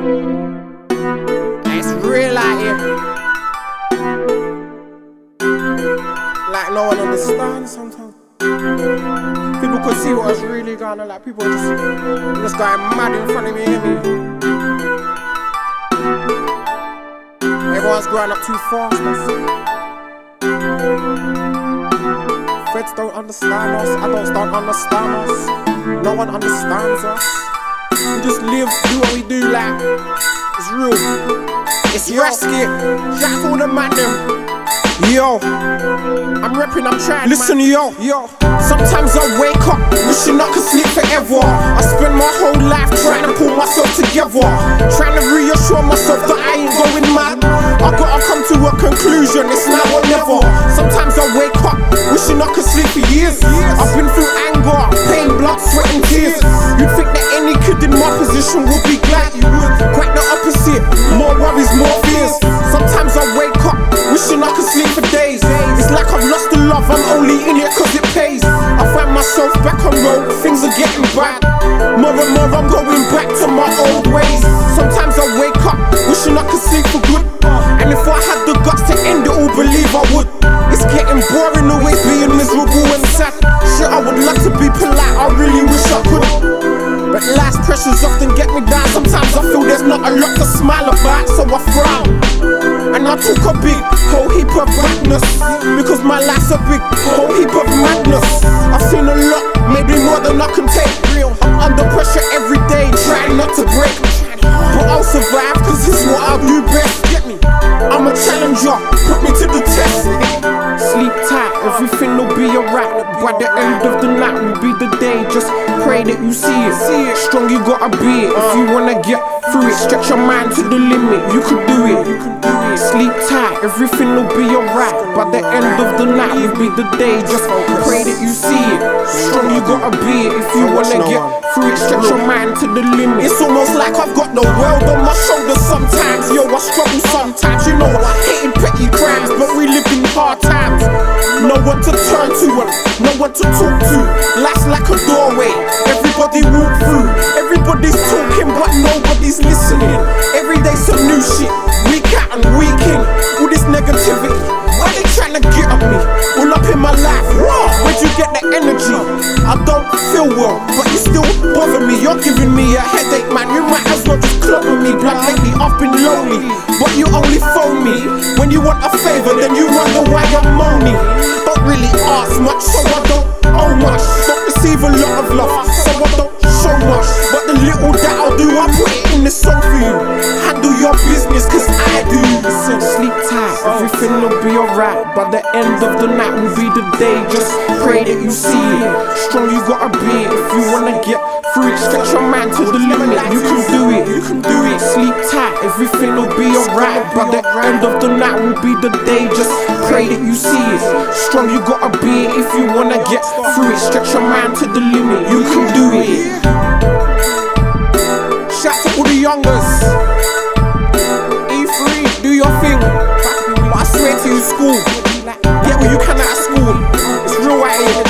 It's real out here. Like no one understands sometimes. People could see what was really going on. Like people just going mad in front of me, hear me? Everyone's growing up too fast, man. Feds don't understand us, adults don't understand us. No one understands us. We just live, do what we do, like it's real. It's Rasket. Shout out to all the man them. Yo, I'm reppin', I'm trying. Listen, yo. Sometimes I wake up wishing I could sleep forever. I spend my whole life trying to pull myself together, trying to reassure myself that I ain't going mad. I gotta come to a conclusion, it's now or never. Sometimes I wake up wishing I could sleep for years. I've been through anger, pain, blood, sweat and tears. You'd think that any kid in my position would be glad. Quite the opposite, more worries, more fears. Sometimes I wake up wishing I could sleep for days. It's like I've lost the love, I'm only in it cause it pays. I find myself back on road, things are getting bad. More and more I'm going back to my old ways. Sometimes I wake up wishing I could sleep for good. And if I had the guts to end it all, believe I would. It's getting boring always being miserable and sad. Shit, I would love to be polite, I really wish I could. But life's pressures often get me down. Sometimes I feel there's not a lot to smile about, so I frown. And I talk a big whole heap of badness, because my life's a big whole heap of madness. I've seen a lot, maybe more than I can take. I'm under pressure every day, trying not to break. But I'll survive, cause this is what I do best. Get me? I'm a challenger, put me to the test. Sleep tight, everything will be alright. By the end of the night will be the day. Just pray that you see it. Strong you gotta be it. If you wanna get through it, stretch your mind to the limit. You can do it. Sleep tight, everything will be alright. By the end of the night will be the day. Just pray that you see it. Strong you gotta be it. If you wanna get through it, stretch your mind to the limit. It's almost like I've got the world on my shoulders sometimes. Yo, I struggle sometimes. You know I hating petty crimes, but we live in hard times. No one to turn to and no one to talk to. Life's like a doorway, everybody walk through. Everybody's talking but nobody's listening. Every day some new shit, week out and week in. All this negativity, why they trying to get at me? All up in my life, where'd you get the energy? I don't feel well, but you still bother me. You're giving me a headache, man. You might as well just club with me. Blood lately, I've been lonely, but you only phone me when you want a favor, then you wonder why you're moaning. Don't really ask much, so I don't owe much. Don't receive a lot of love, so I don't show much. But the little that I'll do, I put it in the song for you. Handle your business, cause I do. Listen, sleep tight, everything will be alright. By the end of the night will be the day. Just pray that you see it. Strong you gotta be it. If you wanna get through it, stretch your mind to the limit. You can do it, you can do it. Sleep tight, everything will be alright. By the end of the night will be the day. Just pray that you see it. Strong you gotta be it. If you wanna get through it, stretch your mind to the limit. You can do it. Shout to all the youngers. E3, do your thing. But I swear to you, school, get what you can out of school. It's real right here.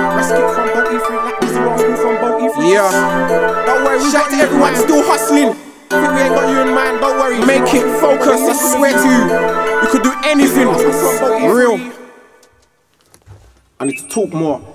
Yeah. Don't worry, shout to everyone still hustling. Think we ain't got you in mind, don't worry. Make it focus, I swear to you. You could do anything. Real. I need to talk more.